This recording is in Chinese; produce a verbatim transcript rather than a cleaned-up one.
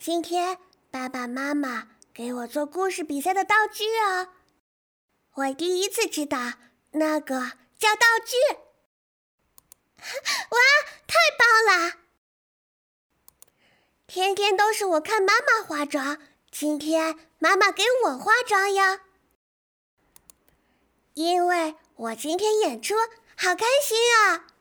今天爸爸妈妈给我做故事比赛的道具哦，我第一次知道那个叫道具。哇，太棒了！天天都是我看妈妈化妆，今天妈妈给我化妆呀。因为我今天演出好开心啊！